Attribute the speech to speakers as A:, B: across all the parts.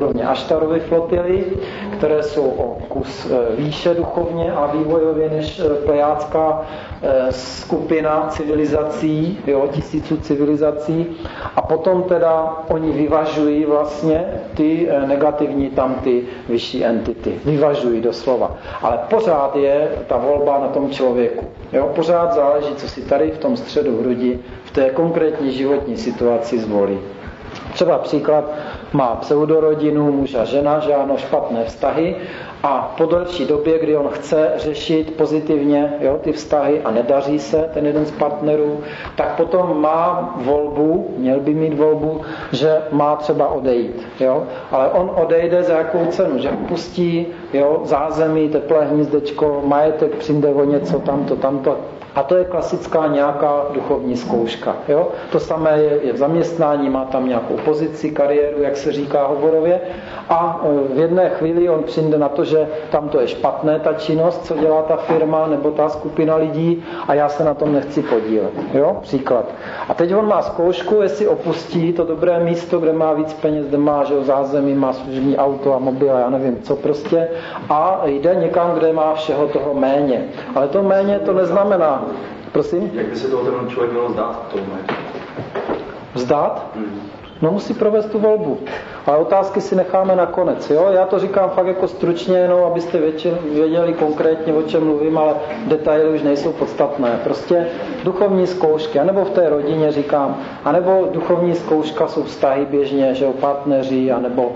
A: úrovně Aštarovy flotily, které jsou o kus výše duchovně a vývojově než plejádská skupina civilizací, tisíců civilizací. A potom teda oni vyvažují vlastně ty negativní tam ty vyšší entity. Vyvažují doslova. Ale pořád je ta volba na tom člověku. Pořád záleží, co si tady v tom středu hrudi v té konkrétní životní situaci zvolí. Třeba příklad, má pseudorodinu, muž a žena, že ano, špatné vztahy a po delší době, kdy on chce řešit pozitivně ty vztahy a nedaří se ten jeden z partnerů, tak potom má volbu, měl by mít volbu, že má třeba odejít. Ale on odejde za jakou cenu, že opustí zázemí, teplé hnízdečko, majetek, přijde o něco, tamto. A to je klasická nějaká duchovní zkouška. To samé je v zaměstnání, má tam nějakou pozici, kariéru, jak se říká hovorově. A v jedné chvíli on přijde na to, že tam to je špatné, ta činnost, co dělá ta firma nebo ta skupina lidí a já se na tom nechci podílet. Příklad. A teď on má zkoušku, jestli opustí to dobré místo, kde má víc peněz, kde má zázemí, má služební auto a mobil, já nevím co prostě, a jde někam, kde má všeho toho méně. Ale to méně to neznamená. Prosím?
B: Jak by se toho ten člověk měl vzdát?
A: Vzdát? No musí provést tu volbu. Ale otázky si necháme na konec. Já to říkám fakt jako stručně, jenom abyste věděli konkrétně, o čem mluvím, ale detaily už nejsou podstatné. Prostě duchovní zkoušky, anebo v té rodině říkám, anebo duchovní zkouška jsou vztahy běžně, že partneři, anebo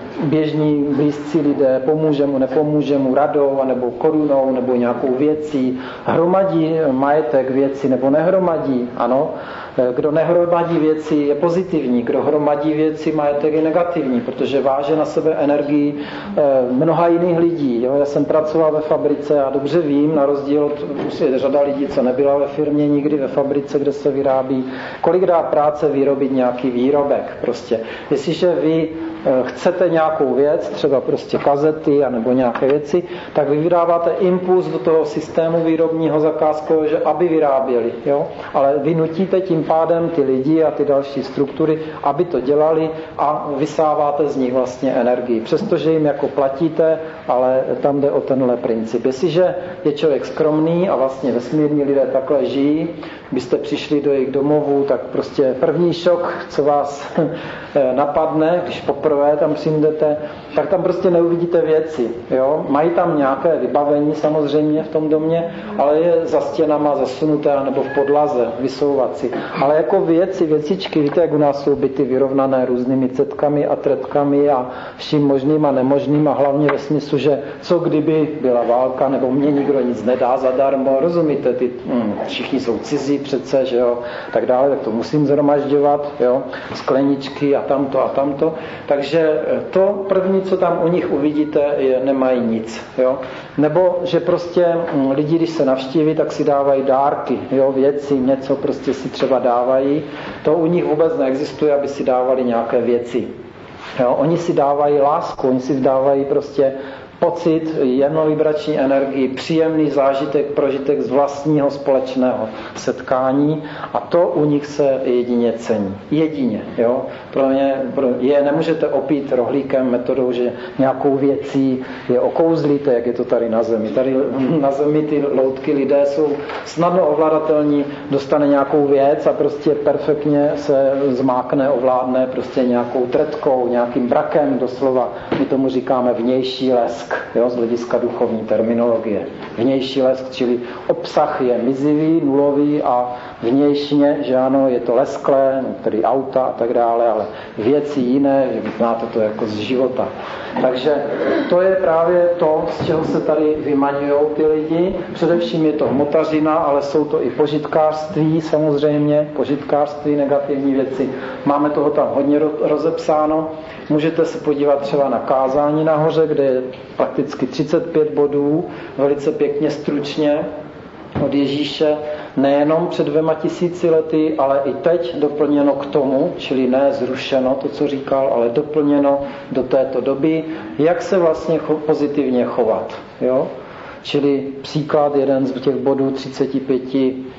A: běžní blízcí lidé, pomůže mu, nepomůže mu radou, anebo korunou, nebo nějakou věcí, hromadí majetek věci, nebo nehromadí, ano. Kdo nehromadí věci je pozitivní, kdo hromadí věci majetek je negativní, protože váže na sebe energii mnoha jiných lidí. Já jsem pracoval ve fabrice a dobře vím, na rozdíl od řada lidí, co nebyla ve firmě nikdy ve fabrice, kde se vyrábí, kolik dá práce vyrobit nějaký výrobek. Prostě. Jestliže vy chcete nějakou věc, třeba prostě kazety anebo nějaké věci, tak vy vydáváte impuls do toho systému výrobního zakázkového, že aby vyráběli. Ale vy nutíte tím pádem ty lidi a ty další struktury, aby to dělali a vysáváte z nich vlastně energii. Přestože jim jako platíte, ale tam jde o tenhle princip. Jestliže je člověk skromný a vlastně vesmírní lidé takhle žijí, byste přišli do jejich domovů, tak prostě první šok, co vás napadne, když poprvé tam přijdete, tak tam prostě neuvidíte věci. Mají tam nějaké vybavení samozřejmě v tom domě, ale je za stěnama zasunuté nebo v podlaze vysouvací. Ale jako věcičky, víte, jak u nás jsou byty vyrovnané různými cetkami a tretkami a vším možným a nemožným a hlavně ve smyslu, že co kdyby byla válka nebo mě nikdo nic nedá zadarmo, rozumíte, všichni jsou cizí přece, že jo, tak dále, tak to musím zhromažďovat, skleničky a tamto. Takže to první, co tam u nich uvidíte, je nemají nic, Nebo, že prostě lidi, když se navštíví, tak si dávají dárky, věci, něco prostě si třeba dávají. To u nich vůbec neexistuje, aby si dávali nějaké věci. Oni si dávají lásku, oni si dávají prostě pocit, jednovibrační energii, příjemný zážitek, prožitek z vlastního společného setkání a to u nich se jedině cení. Jedině. Nemůžete opít rohlíkem metodou, že nějakou věcí je okouzlíte, jak je to tady na zemi. Tady na zemi ty loutky lidé jsou snadno ovladatelní, dostane nějakou věc a prostě perfektně se zmákne, ovládne prostě nějakou tretkou, nějakým brakem doslova. My tomu říkáme vnější lesk. Z hlediska duchovní terminologie. Vnější lesk, čili obsah je mizivý, nulový a vnějšně, že ano, je to lesklé, tedy auta a tak dále, ale věci jiné, že znáte to jako z života. Takže to je právě to, z čeho se tady vymaňují ty lidi. Především je to hmotařina, ale jsou to i požitkářství, samozřejmě, požitkářství, negativní věci. Máme toho tam hodně rozepsáno. Můžete se podívat třeba na kázání nahoře, kde je prakticky 35 bodů, velice pěkně stručně od Ježíše, nejenom před 2000 lety, ale i teď doplněno k tomu, čili ne zrušeno to, co říkal, ale doplněno do této doby, jak se vlastně pozitivně chovat. Čili příklad, jeden z těch bodů 35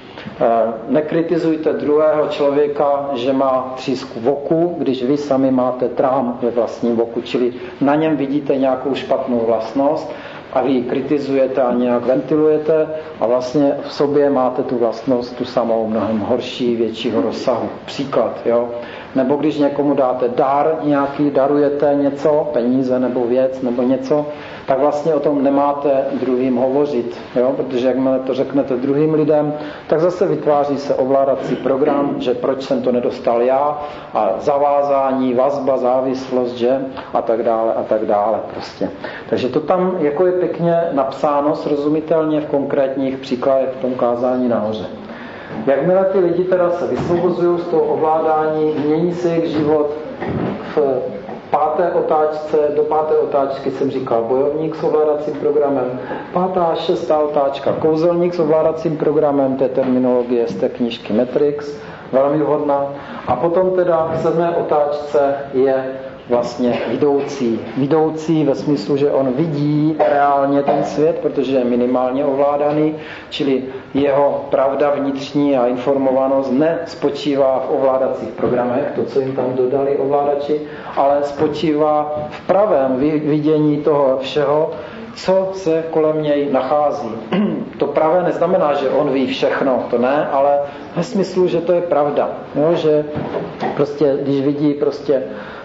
A: Nekritizujte druhého člověka, že má třísku v oku, když vy sami máte trám ve vlastním oku, čili na něm vidíte nějakou špatnou vlastnost a vy ji kritizujete a nějak ventilujete a vlastně v sobě máte tu vlastnost, tu samou, mnohem horší, většího rozsahu. Příklad, jo? Nebo když někomu dáte dar nějaký, darujete něco, peníze nebo věc nebo něco, tak vlastně o tom nemáte druhým hovořit, jo? Protože jakmile to řeknete druhým lidem, tak zase vytváří se ovládací program, že proč jsem to nedostal já a zavázání, vazba, závislost, že a tak dále prostě. Takže to tam jako je pěkně napsáno srozumitelně v konkrétních příkladech v tom kázání nahoře. Jakmile ty lidi teda se vysvobozují z toho ovládání, mění se jejich život v páté otáčce, do páté otáčky jsem říkal bojovník s ovládacím programem, pátá a šestá otáčka kouzelník s ovládacím programem, to je terminologie z té knížky Matrix, velmi vhodná. A potom teda v sedmé otáčce je vlastně vidoucí ve smyslu, že on vidí reálně ten svět, protože je minimálně ovládaný, čili jeho pravda vnitřní a informovanost nespočívá v ovládacích programech, to, co jim tam dodali ovládači, ale spočívá v pravém vidění toho všeho, co se kolem něj nachází. To pravé neznamená, že on ví všechno, to ne, ale ve smyslu, že to je pravda. Jo, že prostě, když vidí prostě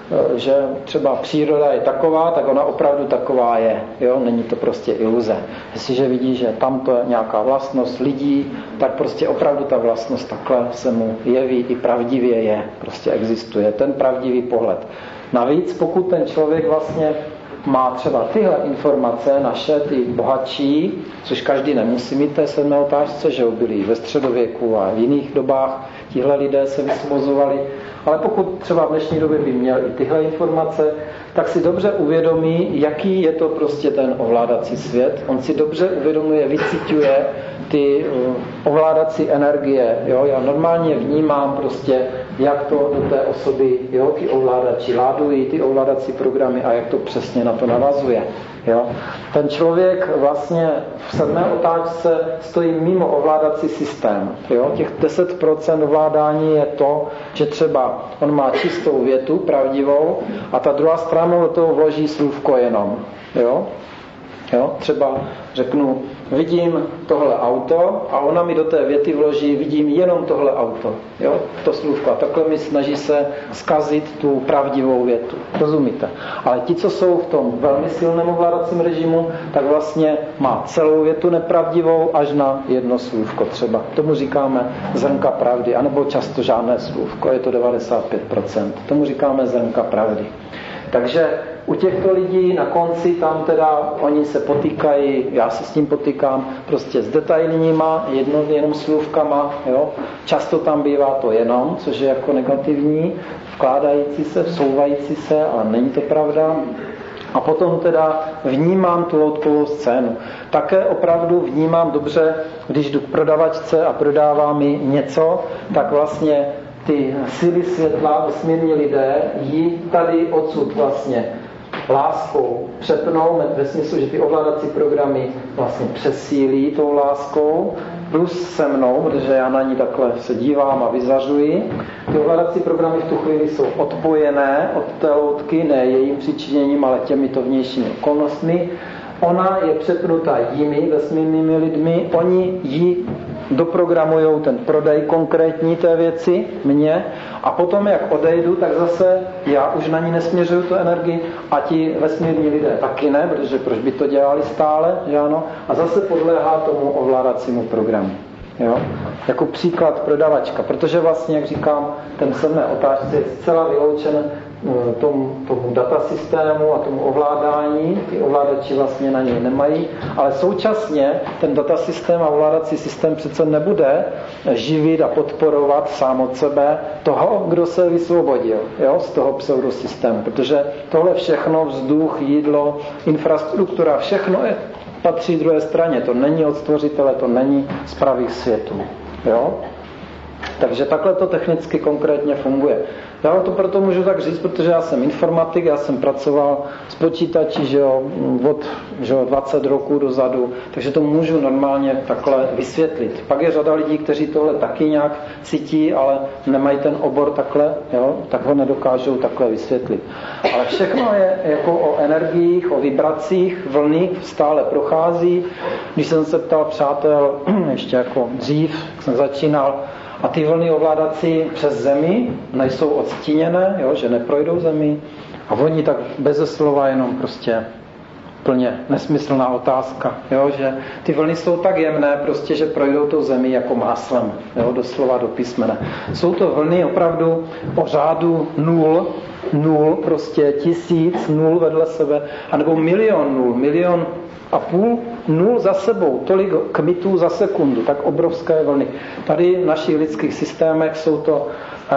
A: že třeba příroda je taková, tak ona opravdu taková je. Jo? Není to prostě iluze. Jestliže vidí, že tamto je nějaká vlastnost lidí, tak prostě opravdu ta vlastnost takhle se mu jeví i pravdivě je. Prostě existuje ten pravdivý pohled. Navíc, pokud ten člověk vlastně má třeba tyhle informace, naše, ty bohatší, což každý nemusí mít té sedmé otázce, že byli ve středověku a v jiných dobách tihle lidé se vysvobozovali, ale pokud třeba v dnešní době by měl i tyhle informace, tak si dobře uvědomí, jaký je to prostě ten ovládací svět. On si dobře uvědomuje, vyciťuje ty ovládací energie. Jo? Já normálně vnímám prostě, jak to do té osoby, jo? Ty ovládači ládují, ty ovládací programy a jak to přesně na to navazuje. Jo? Ten člověk vlastně v sedmé otáčce stojí mimo ovládací systém. Jo? Těch 10% ovládání je to, že třeba on má čistou větu, pravdivou, a ta druhá strana do toho vloží slůvko jenom. Jo? Jo? Třeba řeknu, vidím tohle auto a ona mi do té věty vloží, vidím jenom tohle auto. Jo? To slůvko. A takhle mi snaží se zkazit tu pravdivou větu. Rozumíte? Ale ti, co jsou v tom velmi silném ovládacím režimu, tak vlastně má celou větu nepravdivou až na jedno slůvko třeba. Tomu říkáme zrnka pravdy, anebo často žádné slůvko, je to 95%. Tomu říkáme zrnka pravdy. Takže u těchto lidí na konci tam teda oni se potýkají, já se s tím potýkám, prostě s detailníma, jenom slůvkama, jo. Často tam bývá to jenom, což je jako negativní, vkládající se, vsouvající se, ale není to pravda. A potom teda vnímám tu loutkovou scénu. Také opravdu vnímám dobře, když jdu k prodavačce a prodává mi něco, tak vlastně ty síly světla, vesmírní lidé, ji tady odsud vlastně láskou přepnou, ve smyslu, že ty ovládací programy vlastně přesílí tou láskou, plus se mnou, protože já na ní takhle se dívám a vyzařuji. Ty ovládací programy v tu chvíli jsou odpojené od té loutky, ne jejím přičiněním, ale těmito vnějšími okolnostmi. Ona je přepnutá jimi, vesmírnými lidmi, oni ji doprogramujou ten prodej konkrétní té věci, mě, a potom, jak odejdu, tak zase já už na ní nesměřuju tu energii a ti vesmírní lidé taky ne, protože proč by to dělali stále, že ano? A zase podléhá tomu ovládacímu programu. Jo? Jako příklad prodavačka, protože vlastně, jak říkám, ten sedmé otázce je zcela vyloučen tomu datasystému a tomu ovládání. Ty ovládači vlastně na něj nemají, ale současně ten datasystém a ovládací systém přece nebude živit a podporovat sám od sebe toho, kdo se vysvobodil, jo, z toho pseudosystému, protože tohle všechno, vzduch, jídlo, infrastruktura, všechno patří druhé straně. To není od stvořitele, to není z pravých světů. Jo? Takže takhle to technicky konkrétně funguje. Já to proto můžu tak říct, protože já jsem informatik, já jsem pracoval s počítači, že jo, od 20 roků dozadu, takže to můžu normálně takhle vysvětlit. Pak je řada lidí, kteří tohle taky nějak cítí, ale nemají ten obor takhle, jo, tak ho nedokážou takhle vysvětlit. Ale všechno je jako o energiích, o vibracích, vlny stále prochází. Když jsem se ptal přátel, ještě jako dřív, jak jsem začínal, a ty vlny ovládací přes zemi nejsou odstíněné, jo, že neprojdou zemi. A oni tak beze slova jenom prostě plně nesmyslná otázka, jo, že ty vlny jsou tak jemné, prostě, že projdou tou zemi jako máslem, jo, doslova do písmene. Jsou to vlny opravdu o řádu nul, prostě 1000 nul vedle sebe, anebo milion nul, 1,5 milionu nul za sebou, tolik kmitů za sekundu, tak obrovské vlny. Tady v našich lidských systémech jsou to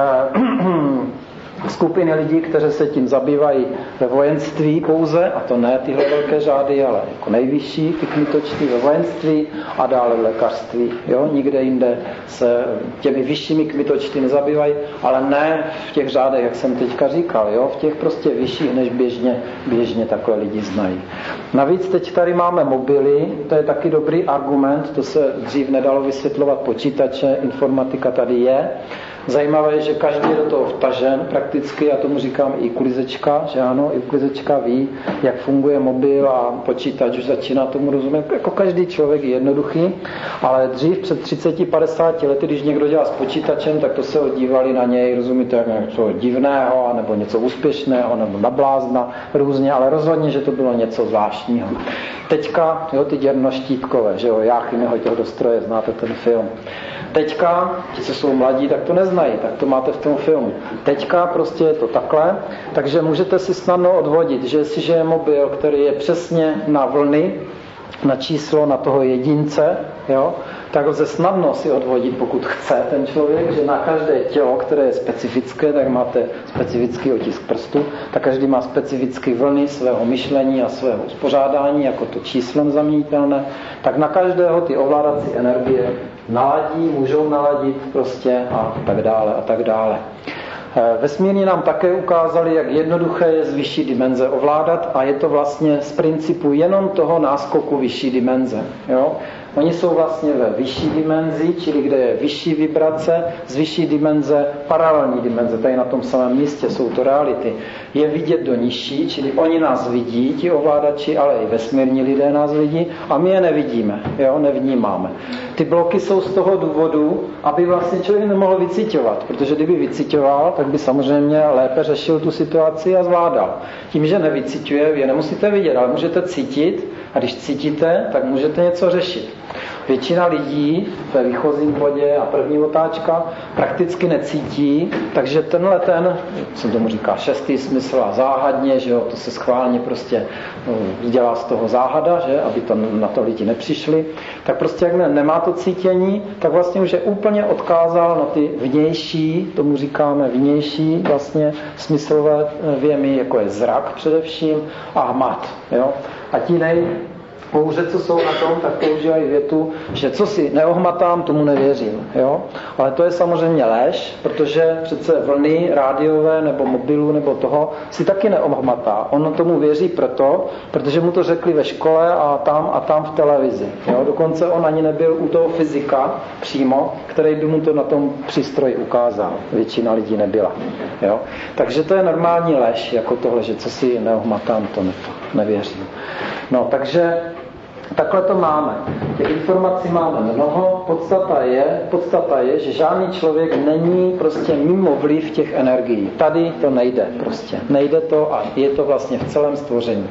A: skupiny lidí, kteří se tím zabývají ve vojenství pouze, a to ne tyhle velké řády, ale jako nejvyšší ty kmitočty ve vojenství a dále v lékařství. Jo? Nikde jinde se těmi vyššími kmitočty nezabývají, ale ne v těch řádech, jak jsem teďka říkal, jo? V těch prostě vyšších, než běžně takové lidi znají. Navíc teď tady máme mobily, to je taky dobrý argument, to se dřív nedalo vysvětlovat počítače, informatika tady je. Zajímavé je, že každý je do toho vtažen prakticky, já tomu říkám i uklizečka, že ano, i uklizečka ví, jak funguje mobil a počítač, už začíná tomu rozumět, jako každý člověk je jednoduchý, ale dřív před 30-50 lety, když někdo dělal s počítačem, tak to se dívali na něj, rozumíte, jak něco divného, nebo něco úspěšného, nebo na blázna, různě, ale rozhodně, že to bylo něco zvláštního. Teďka, jo, ty děrnoštítkové, že jo, Jáchymeho těch do stroje, znáte ten film. Teďka, ti, co jsou mladí, tak to neznají, tak to máte v tom filmu. Teďka prostě je to takhle, takže můžete si snadno odvodit, že jestliže je mobil, který je přesně na vlny, na číslo, na toho jedince, jo, tak lze snadno si odvodit, pokud chce ten člověk, že na každé tělo, které je specifické, tak máte specifický otisk prstu, tak každý má specifické vlny svého myšlení a svého uspořádání, jako to číslem zaměnitelné, tak na každého ty ovládací energie naladí, můžou naladit prostě a tak dále a tak dále. Vesmírní nám také ukázali, jak jednoduché je z vyšší dimenze ovládat a je to vlastně z principu jenom toho náskoku vyšší dimenze. Jo? Oni jsou vlastně ve vyšší dimenzi, čili kde je vyšší vibrace, z vyšší dimenze, paralelní dimenze, tady na tom samém místě jsou to reality. Je vidět do nižší, čili oni nás vidí, ti ovládači, ale i vesmírní lidé nás vidí a my je nevidíme, jo? Nevnímáme. Ty bloky jsou z toho důvodu, aby vlastně člověk nemohl vyciťovat, protože kdyby vyciťoval, tak by samozřejmě lépe řešil tu situaci a zvládal. Tím, že nevyciťuje, je nemusíte vidět, ale můžete cítit a když cítíte, tak můžete něco řešit. Většina lidí ve výchozím bodě a první otáčka prakticky necítí, takže tenhle co tomu říká, šestý smysl a záhadně, že jo, to se schválně prostě dělá z toho záhada, že, aby to na to lidi nepřišli, tak prostě jak nemá to cítění, tak vlastně už je úplně odkázal na ty vnější, tomu říkáme vnější vlastně smyslové věmy, jako je zrak především a hmat, jo. A ti pouze, co jsou na tom, tak používají větu, že co si neohmatám, tomu nevěřím. Jo? Ale to je samozřejmě lež, protože přece vlny rádiové nebo mobilu nebo toho si taky neohmatá. On tomu věří protože mu to řekli ve škole a tam v televizi. Jo? Dokonce on ani nebyl u toho fyzika přímo, který by mu to na tom přístroji ukázal. Většina lidí nebyla. Jo? Takže to je normální lež, jako tohle, že co si neohmatám, to nevěřím. No, takže takhle to máme. Těch informací máme mnoho. Podstata je, že žádný člověk není prostě mimo vliv těch energií. Tady to nejde prostě. Nejde to a je to vlastně v celém stvoření.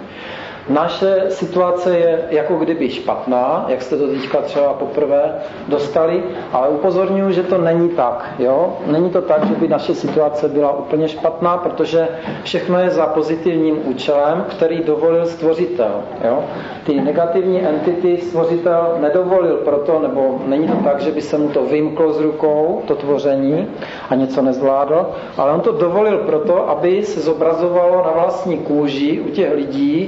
A: Naše situace je jako kdyby špatná, jak jste to teďka třeba poprvé dostali, ale upozorňuji, že to není tak. Jo? Není to tak, že by naše situace byla úplně špatná, protože všechno je za pozitivním účelem, který dovolil stvořitel. Jo? Ty negativní entity stvořitel nedovolil proto, nebo není to tak, že by se mu to vymklo z rukou, to tvoření, a něco nezvládl, ale on to dovolil proto, aby se zobrazovalo na vlastní kůži u těch lidí a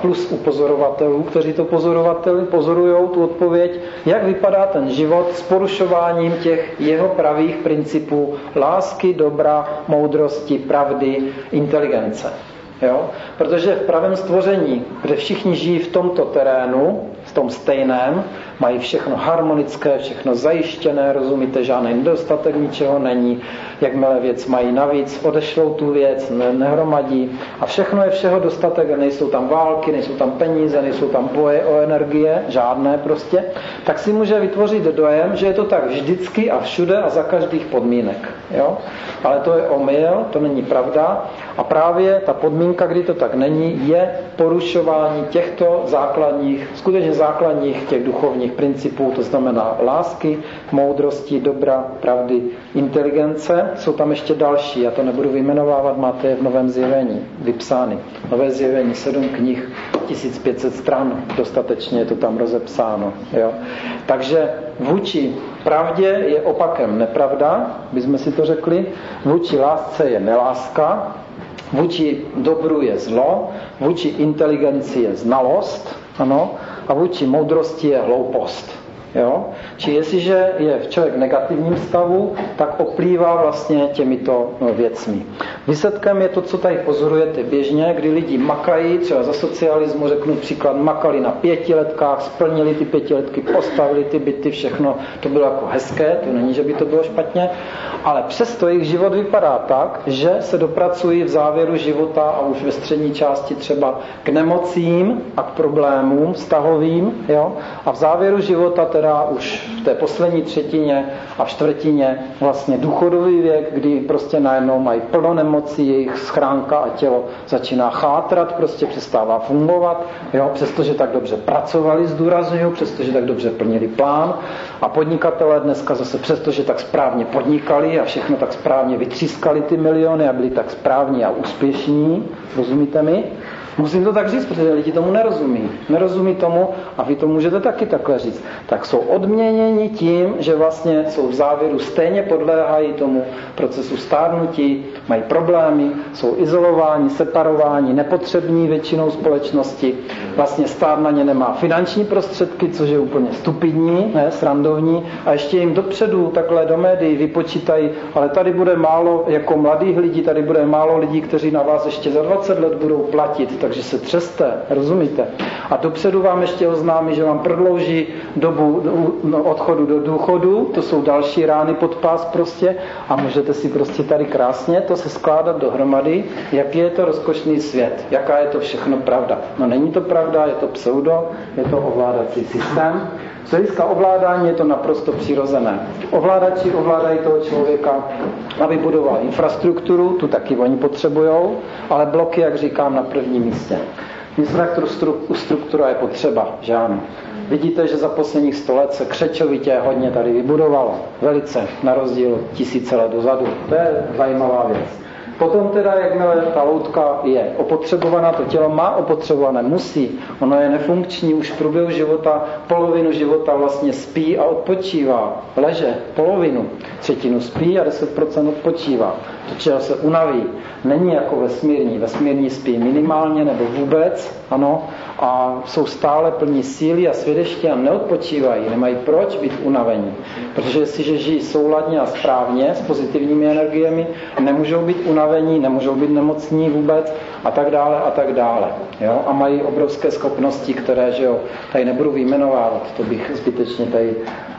A: plus u pozorovatelů, kteří to pozorují tu odpověď, jak vypadá ten život s porušováním těch jeho pravých principů lásky, dobra, moudrosti, pravdy, inteligence. Jo? Protože v pravém stvoření, kde všichni žijí v tomto terénu, v tom stejném, mají všechno harmonické, všechno zajištěné, rozumíte, žádný nedostatek, ničeho není, jakmile věc mají navíc, odešlou tu věc, nehromadí a všechno je všeho dostatek, nejsou tam války, nejsou tam peníze, nejsou tam boje o energie, žádné prostě, tak si může vytvořit dojem, že je to tak vždycky a všude a za každých podmínek. Jo? Ale to je omyl, to není pravda a právě ta podmínka, kdy to tak není, je porušování těchto základních, skutečně základních těch duchovních principů, to znamená lásky, moudrosti, dobra, pravdy, inteligence. Jsou tam ještě další, já to nebudu vyjmenovávat, máte je v Novém zjevení vypsány. Nové zjevení, 7 knih, 1500 stran, dostatečně je to tam rozepsáno. Jo? Takže vůči pravdě je opakem nepravda, bychom si to řekli, vůči lásce je neláska, vůči dobru je zlo, vůči inteligenci je znalost, ano, a vůči moudrosti je hloupost. Jo? Či jestliže je člověk v negativním stavu, tak oplývá vlastně těmito věcmi. Výsledkem je to, co tady pozorujete běžně, kdy lidi makají, třeba za socialismu, řeknu příklad, makali na 5letkách, splnili ty 5letky, postavili ty byty, všechno, to bylo jako hezké, to není, že by to bylo špatně, ale přesto jejich život vypadá tak, že se dopracují v závěru života a už ve střední části třeba k nemocím a k problémům vztahovým, jo? A v závěru života teda už v té poslední třetině a čtvrtině vlastně důchodový věk, kdy prostě najednou mají plno nemocí, jejich schránka a tělo začíná chátrat, prostě přestává fungovat, jo? Přestože tak dobře pracovali, zdůrazňují, přestože tak dobře plnili plán a podnikatelé dneska zase přestože tak správně podnikali a všechno tak správně vytřískali ty miliony a byli tak správní a úspěšní, rozumíte mi? Musím to tak říct, protože lidi tomu nerozumí. Nerozumí tomu a vy to můžete taky takhle říct. Tak jsou odměněni tím, že vlastně jsou v závěru stejně podléhají tomu procesu stárnutí, mají problémy, jsou izolováni, separováni, nepotřební většinou společnosti. Vlastně stát na ně nemá finanční prostředky, což je úplně stupidní, ne, srandovní. A ještě jim dopředu takhle do médií vypočítají, ale tady bude málo jako mladých lidí, tady bude málo lidí, kteří na vás ještě za 20 let budou platit, takže se třeste, rozumíte? A dopředu vám ještě oznámí, že vám prodlouží dobu odchodu do důchodu, to jsou další rány pod pás prostě a můžete si prostě tady krásně to se skládat dohromady, jaký je to rozkošný svět, jaká je to všechno pravda. No není to pravda, je to pseudo, je to ovládací systém. Z hlediska ovládání je to naprosto přirozené. Ovládači ovládají toho člověka, aby budoval infrastrukturu, tu taky oni potřebujou, ale bloky, jak říkám, na prvním místě. Infrastruktura je potřeba, že ano. Vidíte, že za posledních 100 let se křečovitě hodně tady vybudovalo. Velice, na rozdíl 1000 let dozadu. To je zajímavá věc. Potom teda, jakmile ta loutka je opotřebovaná, to tělo má opotřebované, musí. Ono je nefunkční už v průběhu života, polovinu života vlastně spí a odpočívá. Leže polovinu, třetinu spí a 10% odpočívá. To tělo se unaví. Není jako vesmírní. Vesmírní spí minimálně nebo vůbec, ano, a jsou stále plní síly a svědečtí a neodpočívají. Nemají proč být unavení. Protože jestliže žijí souladně a správně s pozitivními energiemi, nemůžou být unavení, nemůžou být nemocní vůbec a tak dále a tak dále. Jo? A mají obrovské schopnosti, které, že jo, tady nebudu vyjmenovávat, to bych zbytečně tady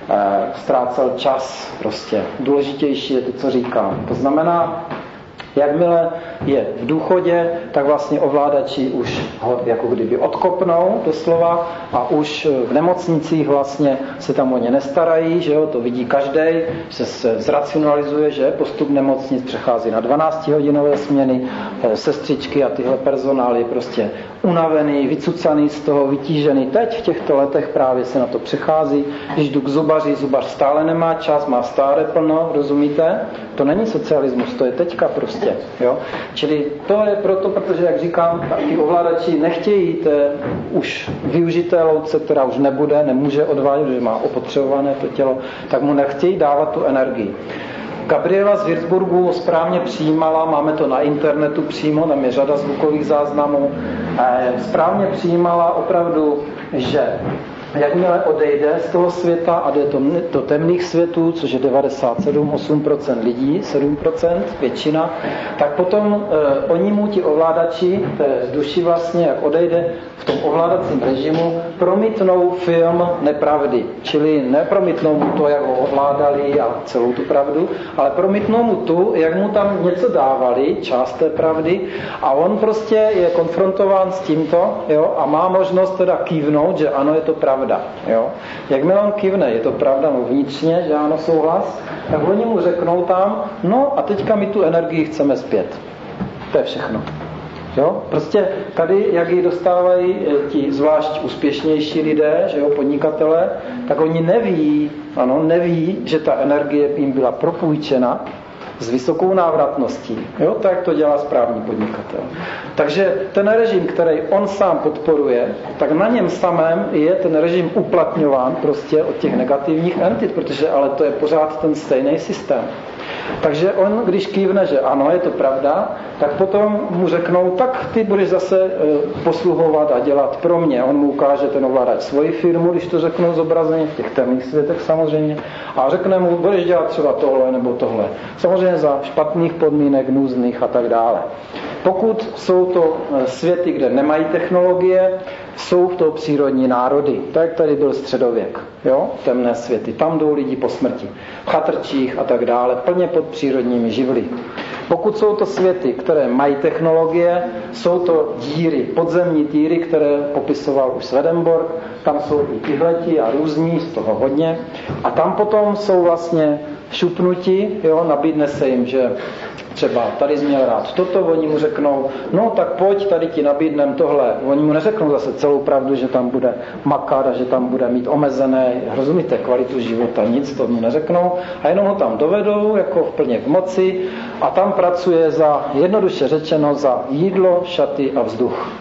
A: ztrácel čas prostě. Důležitější je to, co říkám. To znamená, jakmile je v důchodě, tak vlastně ovládači už ho jako kdyby odkopnou doslova a už v nemocnicích vlastně se tam o ně nestarají, že jo, to vidí každej, se zracionalizuje, že postup nemocnic přechází na 12hodinové směny, sestřičky a tyhle personál je prostě unavený, vycucaný z toho, vytížený. Teď v těchto letech právě se na to přechází. Když jdu k zubaři, zubař stále nemá čas, má stále plno, rozumíte? To není socialismus, to je teďka prostě. Jo? Čili to je proto, protože, jak říkám, ty ovládači nechtějí už využité louce, která už nebude, nemůže odvádět, protože má opotřebované to tělo, tak mu nechtějí dávat tu energii. Gabriela z Würzburgu správně přijímala, máme to na internetu přímo, tam je řada zvukových záznamů správně přijímala opravdu, že jakmile odejde z toho světa a jde do temných světů, což je 8% lidí, 7% většina, tak potom oni mu ti ovládači té duši vlastně, jak odejde v tom ovládacím režimu, promítnou film nepravdy. Čili nepromítnou mu to, jak ho ovládali a celou tu pravdu, ale promítnou mu tu, jak mu tam něco dávali, část té pravdy, a on prostě je konfrontován s tímto, jo, a má možnost teda kývnout, že ano, je to pravda. Jo. Jakmile on kývne, je to pravda, no vnitřně, že ano, souhlas, tak oni mu řeknou tam, no a teďka my tu energii chceme zpět. To je všechno. Jo? Prostě tady, jak ji dostávají ti zvlášť úspěšnější lidé, že jo, podnikatelé, tak oni neví, že ta energie jim byla propůjčena s vysokou návratností. Jo? Tak, jak to dělá správný podnikatel. Takže ten režim, který on sám podporuje, tak na něm samém je ten režim uplatňován prostě od těch negativních entit, protože ale to je pořád ten stejný systém. Takže on, když kývne, že ano, je to pravda, tak potom mu řeknou, tak ty budeš zase posluhovat a dělat pro mě. On mu ukáže ten ovládat svoji firmu, když to řeknou zobrazeně v těch temných světech samozřejmě, a řekne mu, budeš dělat třeba tohle nebo tohle. Samozřejmě za špatných podmínek, nůzných a tak dále. Pokud jsou to světy, kde nemají technologie, jsou to přírodní národy. Tak tady byl středověk, jo? Temné světy. Tam jdou lidi po smrti. V chatrčích a tak dále, plně pod přírodními živly. Pokud jsou to světy, které mají technologie, jsou to díry, podzemní díry, které popisoval už Swedenborg. Tam jsou i tyhleti a různí, z toho hodně. A tam potom jsou vlastně šupnuti, jo? Nabídne se jim, že třeba tady jsi měl rád toto, oni mu řeknou, no tak pojď, tady ti nabídnem tohle. Oni mu neřeknou zase celou pravdu, že tam bude makat a že tam bude mít omezené, rozumíte, kvalitu života, nic to mu neřeknou a jenom ho tam dovedou, jako plně v moci, a tam pracuje za, jednoduše řečeno, za jídlo, šaty a vzduch.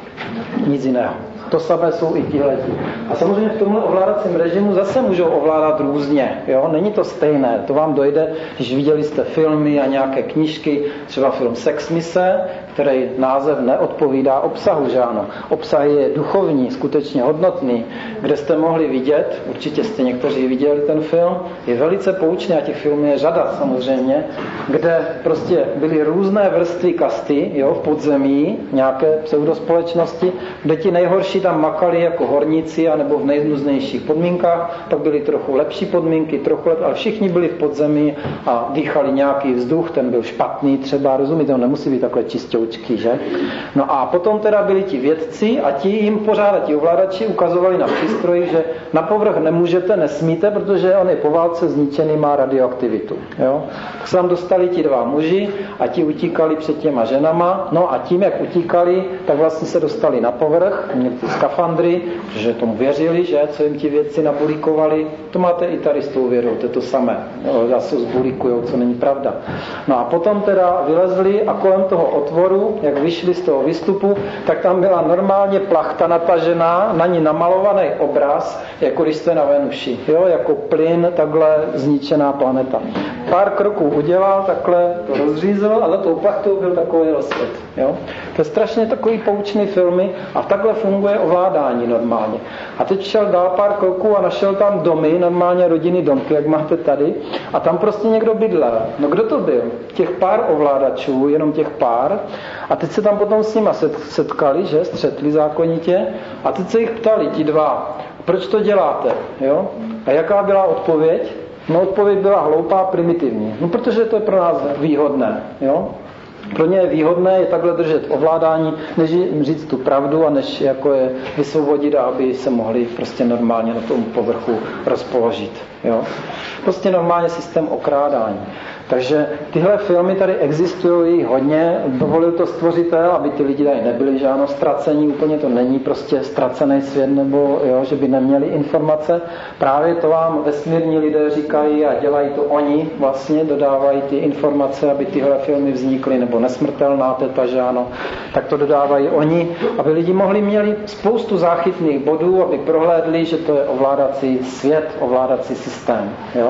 A: Nic jiného. To samé jsou i tihleti. A samozřejmě v tomhle ovládacím režimu zase můžou ovládat různě. Jo? Není to stejné. To vám dojde, když viděli jste filmy a nějaké knížky, třeba film Sex Mise, který název neodpovídá obsahu, že ano. Obsah je duchovní, skutečně hodnotný, kde jste mohli vidět, určitě jste někteří viděli ten film, je velice poučný a těch filmů je řada samozřejmě, kde prostě byly různé vrstvy kasty, jo, v podzemí, nějaké pseudospolečnosti, kde ti nejhorší tam makali jako horníci anebo v nejrůznějších podmínkách, pak byly trochu lepší podmínky, ale všichni byli v podzemí a dýchali nějaký vzduch, ten byl špatný třeba, rozumíte, on nemusí být takhle čistoučký, že? No a potom teda byli ti vědci a ti jim pořád, ti ovládači ukazovali na přístroji, že na povrch nemůžete, nesmíte, protože on je po válce zničený, má radioaktivitu. Jo? Tak se tam dostali ti dva muži a ti utíkali před těma ženama, no a tím, jak utíkali, tak vlastně se dostali na povrch, měli ty skafandry, protože tomu věřili, že, co jim ti vědci nabulikovali. To máte i tady s tou věrou, to je to samé. Zase zbulikujou, co není pravda. No a potom teda vylezli a kolem toho otvoru, jak vyšli z toho výstupu, tak tam byla normálně plachta natažená, na ní namalovaný obraz, jako když jste na Venuši. Jo, jako plyn, takhle zničená planeta. Pár kroků udělal, takhle to rozřízl a za tou plachtou byl takový svět. Jo. To je strašně takový poučný filmy a takhle funguje ovládání normálně. A teď šel dál pár kroků a našel tam domy, normálně rodinný domky, jak máte tady, a tam prostě někdo bydlel. No kdo to byl? Těch pár ovládačů, jenom těch pár. A teď se tam potom s nima setkali, že? Střetli zákonitě. A teď se jich ptali, ti dva, proč to děláte? Jo? A jaká byla odpověď? No odpověď byla hloupá, primitivní. No protože to je pro nás výhodné. Jo? Pro ně je výhodné je takhle držet ovládání, než jim říct tu pravdu a než jako je vysvobodit, aby se mohli prostě normálně na tom povrchu rozpoložit. Jo? Prostě normálně systém okrádání. Takže tyhle filmy tady existují hodně, dovolil to stvořitel, aby ty lidi tady nebyli žádno ztracení, úplně to není prostě ztracený svět, nebo jo, že by neměli informace. Právě to vám vesmírní lidé říkají a dělají to oni, vlastně dodávají ty informace, aby tyhle filmy vznikly, nebo Nesmrtelná teta, že ano, tak to dodávají oni, aby lidi měli spoustu záchytných bodů, aby prohlédli, že to je ovládací svět, ovládací systém. Jo?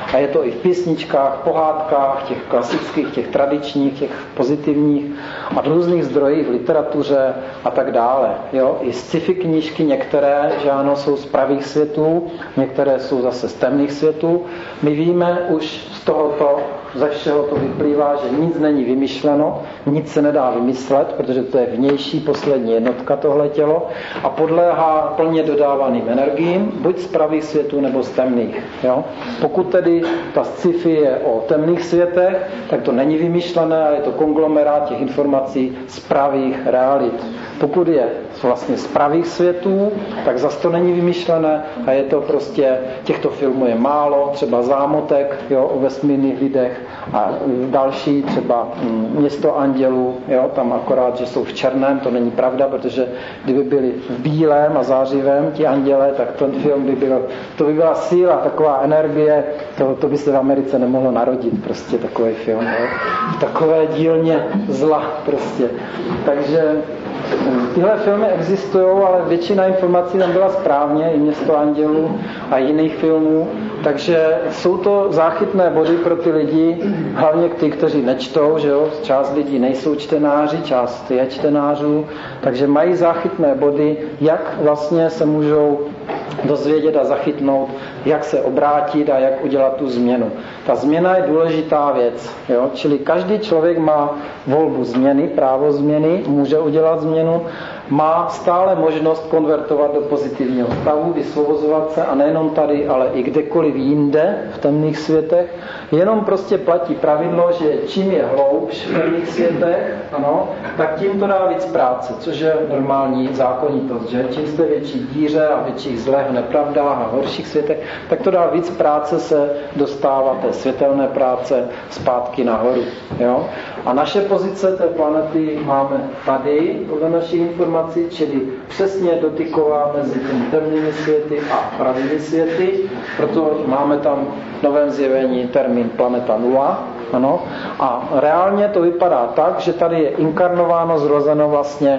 A: A je to i v písničkách, pohádkách, těch klasických, těch tradičních, těch pozitivních a v různých zdrojích, v literatuře a tak dále. Jo? I sci-fi knížky některé, že ano, jsou z pravých světů, některé jsou zase z temných světů. My víme už z tohoto, ze všeho to vyplývá, že nic není vymyšleno, nic se nedá vymyslet, protože to je vnější poslední jednotka tohle tělo a podléhá plně dodávaným energiím, buď z pravých světů nebo z temných. Jo? Pokud tedy ta sci-fi je o temných světech, tak to není vymyšlené, ale je to konglomerát těch informací z pravých realit. Pokud je vlastně z pravých světů, tak zase to není vymyšlené a je to prostě, těchto filmů je málo, třeba Zámotek, jo, o vesmírných lidech a další, třeba Město andělů, jo, tam akorát, že jsou v černém, to není pravda, protože kdyby byli v bílém a zářivém ti anděle, tak ten film to by byla síla, taková energie, to by se v Americe nemohlo narodit, prostě takový film, jo, v takové dílně zla prostě. Takže tyhle filmy existují, ale většina informací tam byla správně, i Město andělů a jiných filmů, takže jsou to záchytné body pro ty lidi, hlavně ty, kteří nečtou, že jo? Část lidí nejsou čtenáři, část je čtenářů, takže mají záchytné body, jak vlastně se můžou dozvědět a zachytnout, jak se obrátit a jak udělat tu změnu. Ta změna je důležitá věc, jo? Čili každý člověk má volbu změny, právo změny, může udělat změnu, má stále možnost konvertovat do pozitivního stavu, vysvobozovat se a nejenom tady, ale i kdekoliv jinde v temných světech. Jenom prostě platí pravidlo, že čím je hloubš v temných světech, ano, tak tím to dá víc práce, což je normální zákonitost, že čím jste větší díře a větších zlech, nepravdách a horších světech, tak to dá víc práce se dostávat té světelné práce zpátky nahoru. Jo? A naše pozice té planety máme tady, podle našich informací, čili přesně dotyková mezi těmi temnými světy a pravými světy, proto máme tam v novém zjevení termín planeta 0. Ano. A reálně to vypadá tak, že tady je inkarnováno, zrozeno vlastně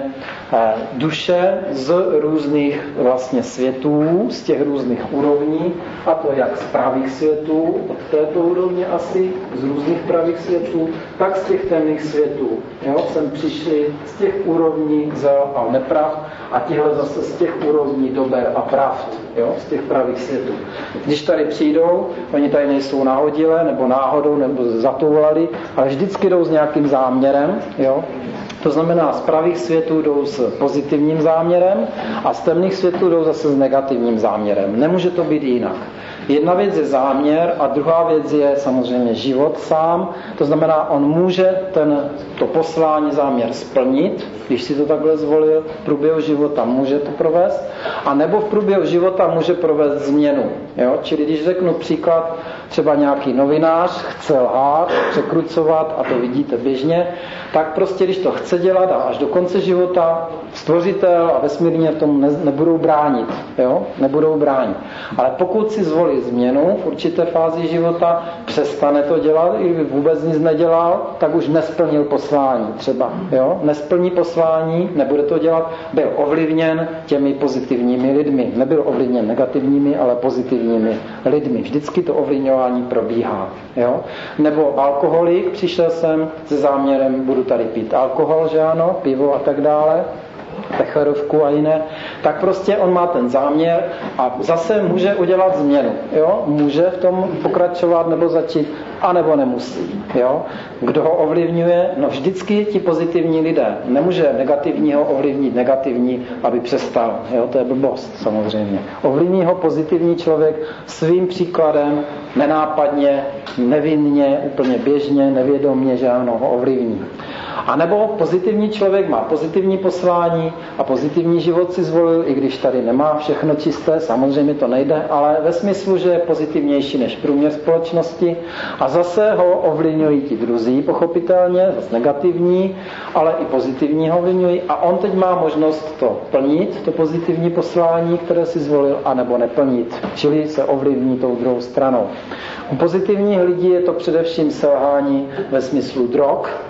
A: duše z různých vlastně světů, z těch různých úrovní, a to jak z pravých světů, od této úrovně asi, z různých pravých světů, tak z těch temných světů. Jo? Sem přišli z těch úrovní zel a nepravd a tihle zase z těch úrovní dober a pravd, jo? Z těch pravých světů. Když tady přijdou, oni tady nejsou náhodile, nebo náhodou, nebo zatoulali, ale vždycky jdou s nějakým záměrem, jo? To znamená, z pravých světů jdou s pozitivním záměrem a z temných světů jdou zase s negativním záměrem. Nemůže to být jinak. Jedna věc je záměr a druhá věc je samozřejmě život sám. To znamená, on může to poslání, záměr splnit, když si to takhle zvolil, v průběhu života může to provést, a nebo v průběhu života může provést změnu. Jo? Čili když řeknu příklad, třeba nějaký novinář chce lhát, překrucovat, a to vidíte běžně, tak prostě když to chce dělat a až do konce života stvořitel a vesmírně v tom nebudou bránit. Jo? Nebudou bránit. Ale pokud si zvolí změnu v určité fázi života, přestane to dělat, i vůbec nic nedělal, tak už nesplnil poslání třeba. Jo? Nesplní poslání, nebude to dělat, byl ovlivněn těmi pozitivními lidmi. Nebyl ovlivněn negativními, ale pozitivními lidmi. Vždycky to ovlivňování probíhá. Jo? Nebo alkoholik, přišel jsem se záměrem, budu tady pít alkohol, že ano, pivo a tak dále, pecherovku a jiné, tak prostě on má ten záměr a zase může udělat změnu. Jo? Může v tom pokračovat nebo začít, anebo nemusí. Jo? Kdo ho ovlivňuje? No vždycky ti pozitivní lidé. Nemůže negativního ovlivnit negativní, aby přestal. Jo? To je blbost samozřejmě. Ovlivní ho pozitivní člověk svým příkladem, nenápadně, nevinně, úplně běžně, nevědomně, že ano, ho ovlivní. A nebo pozitivní člověk má pozitivní poslání a pozitivní život si zvolil, i když tady nemá všechno čisté, samozřejmě to nejde, ale ve smyslu, že je pozitivnější než průměr společnosti a zase ho ovlivňují ti druzí, pochopitelně, zase negativní, ale i pozitivní ho ovlivňují a on teď má možnost to plnit, to pozitivní poslání, které si zvolil, anebo neplnit, čili se ovlivní tou druhou stranou. U pozitivních lidí je to především selhání ve smyslu drog,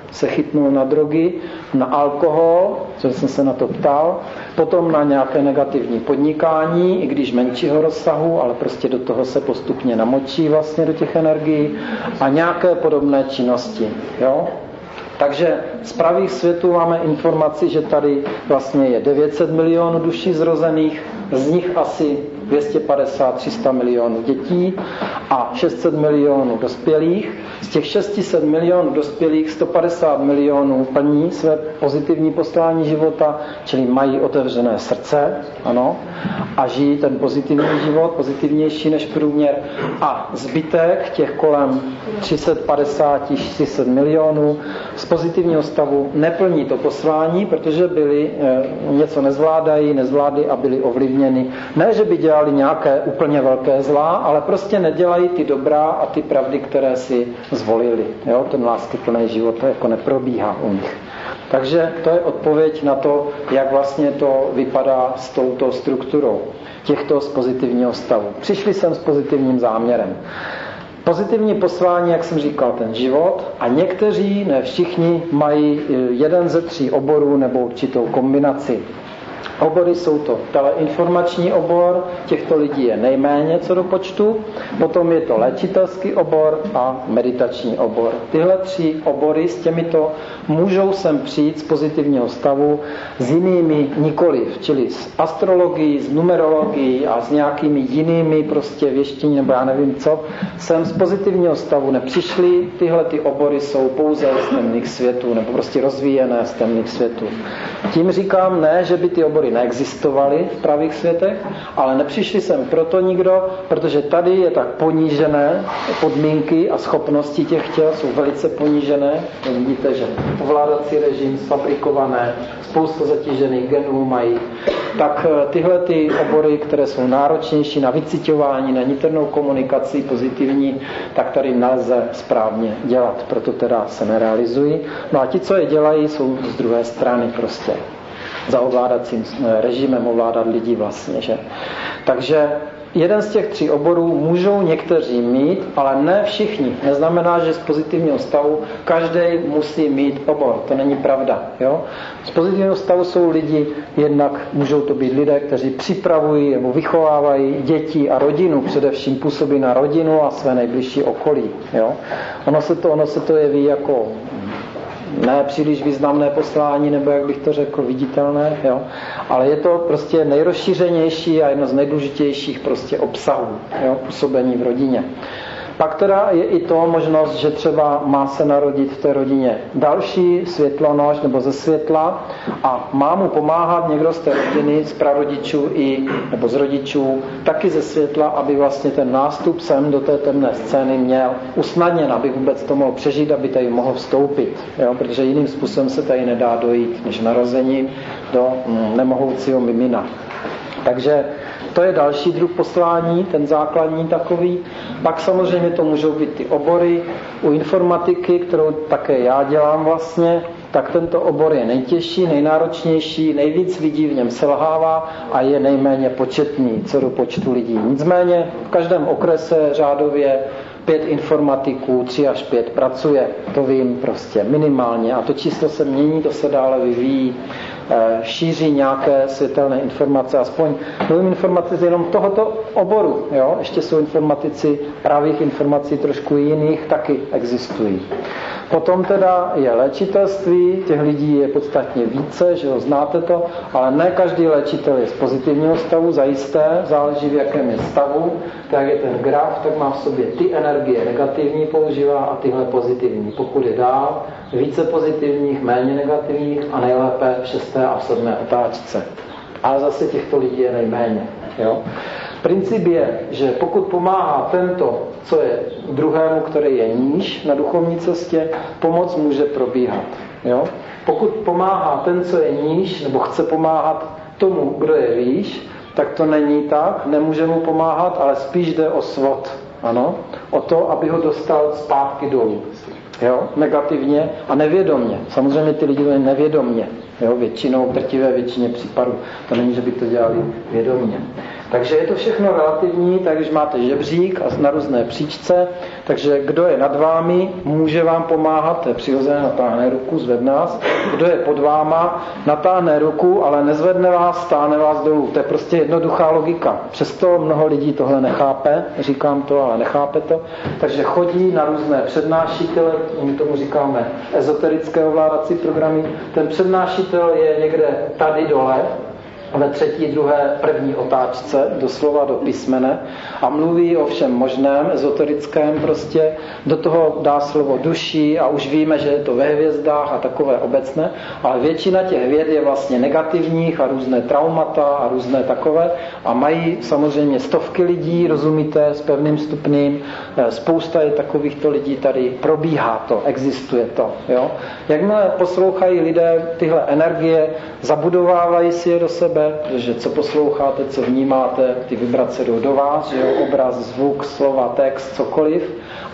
A: se chytnul na drogy, na alkohol, co jsem se na to ptal, potom na nějaké negativní podnikání, i když menšího rozsahu, ale prostě do toho se postupně namočí vlastně do těch energií a nějaké podobné činnosti. Jo? Takže z pravých světů máme informaci, že tady vlastně je 900 milionů duší zrozených, z nich asi 250-300 milionů dětí a 600 milionů dospělých. Z těch 600 milionů dospělých 150 milionů plní své pozitivní poslání života, čili mají otevřené srdce, ano, a žijí ten pozitivní život, pozitivnější než průměr. A zbytek, těch kolem 350-400 milionů z pozitivního stavu neplní to poslání, protože byli, něco nezvládli a byli ovlivněni. Ne, že by dělali nějaké úplně velké zlá, ale prostě nedělají ty dobrá a ty pravdy, které si zvolili. Jo? Ten láskyplný život to jako neprobíhá u nich. Takže to je odpověď na to, jak vlastně to vypadá s touto strukturou těchto z pozitivního stavu. Přišli jsem s pozitivním záměrem. Pozitivní poslání, jak jsem říkal, ten život, a někteří, ne všichni, mají jeden ze 3 oborů nebo určitou kombinaci. Obory jsou to teleinformační obor, těchto lidí je nejméně co do počtu, potom je to léčitelský obor a meditační obor. Tyhle 3 obory s těmito můžou sem přijít z pozitivního stavu, s jinými nikoliv, čili s astrologií, s numerologií a s nějakými jinými prostě věštění nebo já nevím co, sem z pozitivního stavu nepřišli. Tyhle ty obory jsou pouze z temných světů nebo prostě rozvíjené z temných světů. Tím říkám ne, že by ty obory neexistovaly v pravých světech, ale nepřišli sem proto nikdo, protože tady je tak ponížené podmínky a schopnosti těch těl jsou velice ponížené. Vidíte, že ovládací režim sfabrikované, spousta zatížených genů mají. Tak tyhle ty obory, které jsou náročnější na vyciťování, na niternou komunikaci pozitivní, tak tady nelze správně dělat, proto teda se nerealizují. No a ti, co je dělají, jsou z druhé strany prostě. Za ovládacím režimem ovládat lidi vlastně, že? Takže jeden z těch 3 oborů můžou někteří mít, ale ne všichni. Neznamená, že z pozitivního stavu každý musí mít obor. To není pravda. Jo? Z pozitivního stavu jsou lidi, jednak můžou to být lidé, kteří připravují nebo vychovávají děti a rodinu, především působí na rodinu a své nejbližší okolí. Jo? Ono se to jeví jako ne příliš významné poslání, nebo jak bych to řekl, viditelné, jo? Ale je to prostě nejrozšířenější a jedno z nejdůležitějších prostě obsahů, jo? Působení v rodině. Pak teda je i to možnost, že třeba má se narodit v té rodině další světlonož nebo ze světla a má mu pomáhat někdo z té rodiny, z prarodičů nebo z rodičů, taky ze světla, aby vlastně ten nástup sem do té temné scény měl usnadněn, aby vůbec to mohl přežít, aby tady mohl vstoupit. Jo? Protože jiným způsobem se tady nedá dojít než narozením do nemohoucího mimina. Takže to je další druh poslání, ten základní takový. Pak samozřejmě to můžou být ty obory. U informatiky, kterou také já dělám vlastně, tak tento obor je nejtěžší, nejnáročnější, nejvíc lidí v něm selhává a je nejméně početný co do počtu lidí. Nicméně v každém okrese řádově 5 informatiků, 3 až 5 pracuje. To vím prostě minimálně. A to číslo se mění, to se dále vyvíjí. Šíří nějaké světelné informace, aspoň mluvím informatici jenom tohoto oboru. Jo? Ještě jsou informatici pravých informací trošku jiných, taky existují. Potom teda je léčitelství, těch lidí je podstatně více, že ho znáte to, ale ne každý léčitel je z pozitivního stavu, zajisté, záleží v jakém je stavu, tak je ten graf, tak má v sobě ty energie negativní používá a tyhle pozitivní. Pokud je dál, více pozitivních, méně negativních a nejlépe v 6. a 7. otáčce. Ale zase těchto lidí je nejméně. Jo? Princip je, že pokud pomáhá tento, co je druhému, který je níž na duchovní cestě, pomoc může probíhat. Jo? Pokud pomáhá ten, co je níž, nebo chce pomáhat tomu, kdo je výš, tak to není tak, nemůže mu pomáhat, ale spíš jde o svod. Ano? O to, aby ho dostal zpátky dolů. Jo? Negativně a nevědomně. Samozřejmě ty lidi to nevědomně. Jo? Většinou, drtivé většině případů. To není, že by to dělali vědomně. Takže je to všechno relativní, tak když máte žebřík a na různé příčce, takže kdo je nad vámi, může vám pomáhat, to je přirozené, natáhne ruku, zvedne vás. Kdo je pod váma, natáhne ruku, ale nezvedne vás, stáhne vás dolů. To je prostě jednoduchá logika. Přesto mnoho lidí tohle nechápe, říkám to, ale nechápe to. Takže chodí na různé přednášitele, my tomu říkáme ezoterické ovládací programy. Ten přednášitel je někde tady dole, ve 3., 2., 1. otáčce, doslova do písmene, a mluví o všem možném, ezoterickém prostě, do toho dá slovo duší a už víme, že je to ve hvězdách a takové obecné, ale většina těch hvězd je vlastně negativních a různé traumata a různé takové a mají samozřejmě stovky lidí, rozumíte, s pevným stupným, spousta je takovýchto lidí tady, probíhá to, existuje to. Jo? Jakmile poslouchají lidé tyhle energie, zabudovávají si je do sebe, protože co posloucháte, co vnímáte, ty vibrace jdou do vás, že jo? Obraz, zvuk, slova, text, cokoliv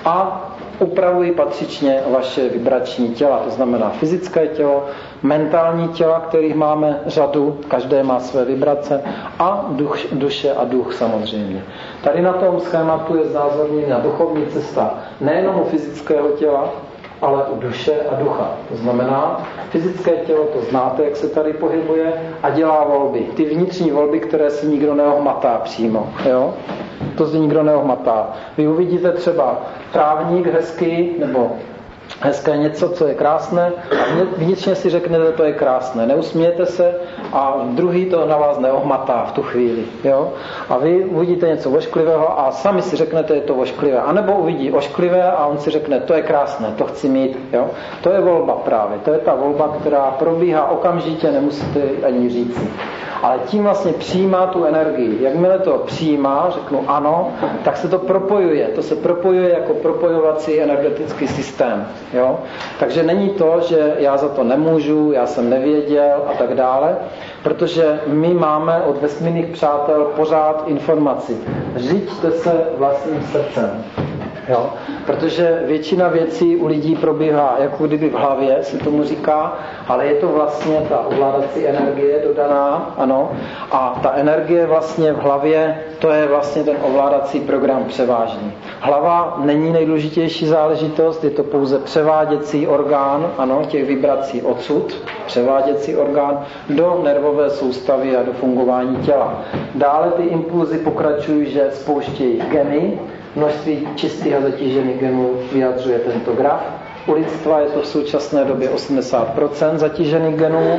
A: a upravují patřičně vaše vibrační těla, to znamená fyzické tělo, mentální těla, kterých máme řadu, každé má své vibrace a duše a duch samozřejmě. Tady na tom schématu je znázorněna duchovní cesta nejenom u fyzického těla, ale u duše a ducha. To znamená, fyzické tělo to znáte, jak se tady pohybuje a dělá volby. Ty vnitřní volby, které si nikdo neohmatá přímo. Jo? To si nikdo neohmatá. Vy uvidíte třeba trávník hezký, nebo hezké něco, co je krásné a vnitřně si řeknete, to je krásné. Neusmějete se a druhý to na vás neohmatá v tu chvíli. Jo? A vy uvidíte něco ošklivého a sami si řeknete, je to ošklivé. A nebo uvidí ošklivé a on si řekne, to je krásné, to chci mít. Jo? To je volba právě. To je ta volba, která probíhá okamžitě, nemusíte ani říct. Ale tím vlastně přijímá tu energii. Jakmile to přijímá, řeknu ano, tak se to propojuje. To se propojuje jako propojovací energetický systém. Jo? Takže není to, že já za to nemůžu, já jsem nevěděl a tak dále, protože my máme od vesmírných přátel pořád informaci. Řiďte se vlastním srdcem. Jo? Protože většina věcí u lidí probíhá jako kdyby v hlavě, se tomu říká, ale je to vlastně ta ovládací energie dodaná, ano, a ta energie vlastně v hlavě, to je vlastně ten ovládací program převážný. Hlava není nejdůležitější záležitost, je to pouze převáděcí orgán, ano, těch vibrací odsud, převáděcí orgán do nervové soustavy a do fungování těla. Dále ty impulzy pokračují, že spouštějí geny. Množství čistých a zatížených genů vyjadřuje tento graf. U lidstva je to v současné době 80% zatížených genů.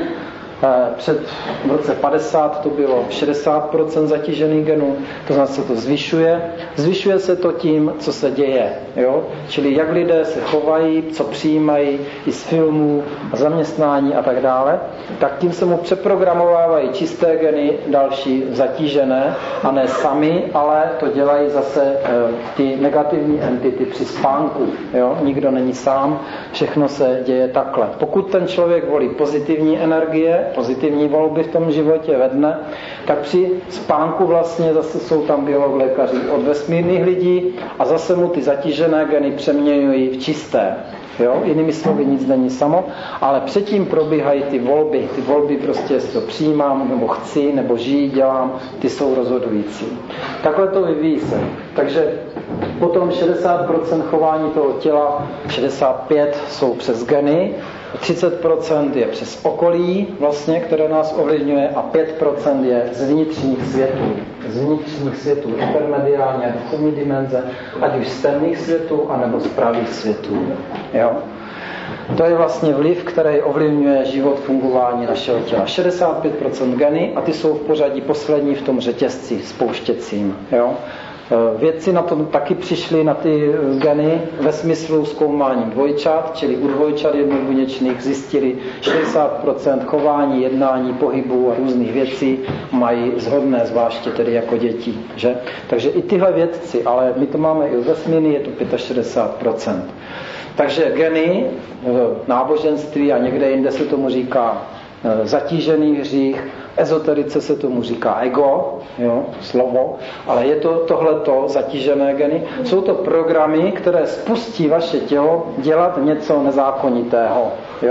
A: V roce 50 to bylo 60% zatížených genů, to znamená, se to zvyšuje. Zvyšuje se to tím, co se děje. Jo? Čili jak lidé se chovají, co přijímají i z filmů, zaměstnání a tak dále, tak tím se mu přeprogramovávají čisté geny, další zatížené, a ne sami, ale to dělají zase ty negativní entity při spánku. Jo? Nikdo není sám, všechno se děje takhle. Pokud ten člověk volí pozitivní energie, pozitivní volby v tom životě ve dne, tak při spánku vlastně zase jsou tam biolog-lékaři od vesmírných lidí a zase mu ty zatížené geny přeměňují v čisté. Jo? Jinými slovy nic není samo, ale předtím probíhají ty volby. Ty volby prostě, jestli to přijímám, nebo chci, nebo žiji, dělám, ty jsou rozhodující. Takhle to vyvíjí se. Takže potom 60% chování toho těla, 65% jsou přes geny, 30% je přes okolí, vlastně, které nás ovlivňuje, a 5% je z vnitřních světů. Z vnitřních světů, intermediální a duchovní dimenze, ať už z temných světů, anebo z pravých světů. Jo? To je vlastně vliv, který ovlivňuje život, fungování našeho těla. 65% geny a ty jsou v pořadí poslední v tom řetězci spouštěcím. Jo? Vědci na to taky přišli, na ty geny, ve smyslu zkoumání dvojčat, čili u dvojčat jednobuněčných zjistili 60% chování, jednání, pohybu a různých věcí mají shodné, zvláště tedy jako děti. Že? Takže i tyhle vědci, ale my to máme i u vesmíry, je to 65%. Takže geny v náboženství a někde jinde se tomu říká zatížený hřích, ezoterice se tomu říká ego, jo, slovo, ale je to tohleto zatížené geny. Jsou to programy, které spustí vaše tělo dělat něco nezákonitého. Jo?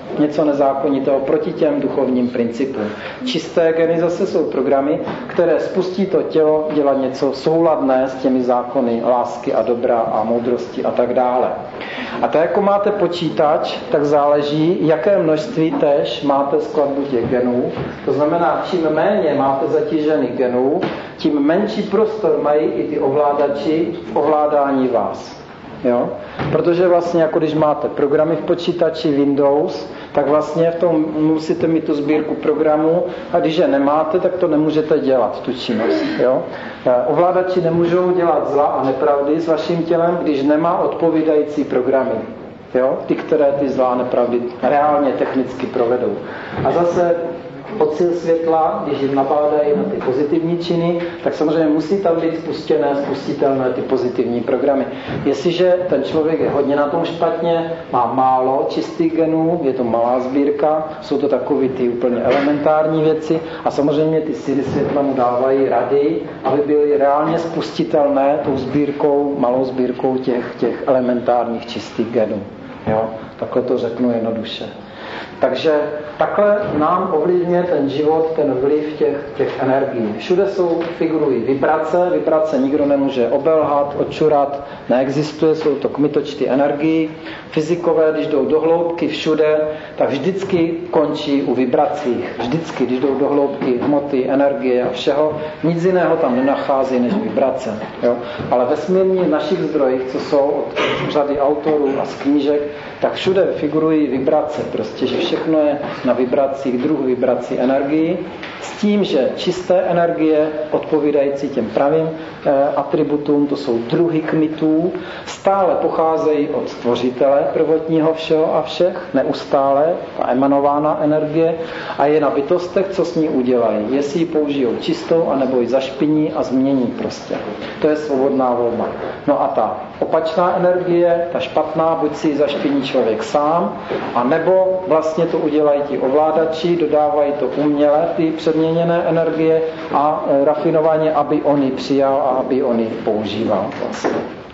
A: něco nezákonitého proti těm duchovním principům. Čisté geny zase jsou programy, které spustí to tělo dělat něco souladné s těmi zákony lásky a dobra a moudrosti a tak dále. A tak jako máte počítač, tak záleží, jaké množství též máte skladbu těch genů. To znamená, čím méně máte zatížených genů, tím menší prostor mají i ty ovládači v ovládání vás. Jo? Protože vlastně jako když máte programy v počítači Windows, tak vlastně v tom musíte mít tu sbírku programů a když je nemáte, tak to nemůžete dělat, tu činnost. Jo? Ovládači nemůžou dělat zla a nepravdy s vaším tělem, když nemá odpovídající programy. Jo? Ty, které ty zlá a nepravdy reálně technicky provedou. A zase od sil světla, když jim nabádají na ty pozitivní činy, tak samozřejmě musí tam být spustitelné ty pozitivní programy. Jestliže ten člověk je hodně na tom špatně, má málo čistých genů, je to malá sbírka, jsou to takové ty úplně elementární věci a samozřejmě ty síly světla mu dávají rady, aby byly reálně spustitelné tou sbírkou, malou sbírkou těch elementárních čistých genů. Jo? Takhle to řeknu jednoduše. Takže takhle nám ovlivňuje ten život, ten vliv těch energií. Všude figurují vibrace nikdo nemůže obelhat, odčurat, neexistuje, jsou to kmitočty energií. Fyzikové, když jdou do hloubky všude, tak vždycky končí u vibracích. Vždycky, když jdou do hloubky hmoty, energie a všeho, nic jiného tam nenachází než vibrace. Jo? Ale vesmírní v našich zdrojích, co jsou od řady autorů a z knížek, tak všude figurují vibrace. Prostě, že všechno je na vibracích, druh vibrací energií, s tím, že čisté energie odpovídající těm pravým atributům, to jsou druhy kmitů, stále pocházejí od stvořitele prvotního všeho a všech, neustále, ta emanována energie, a je na bytostech, co s ní udělají. Jestli ji použijou čistou, anebo ji zašpiní a změní prostě. To je svobodná volba. No a ta opačná energie, ta špatná, buď si ji zašpiní člověk sám, a nebo vlastně to udělají ti ovládači, dodávají to uměle, ty předměněné energie a rafinovaně, aby on ji přijal a aby on ji používal. Vlastně.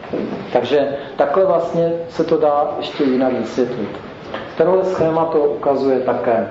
A: Takže takhle vlastně se to dá ještě jinak vysvětlit. Tenhle schéma to ukazuje také.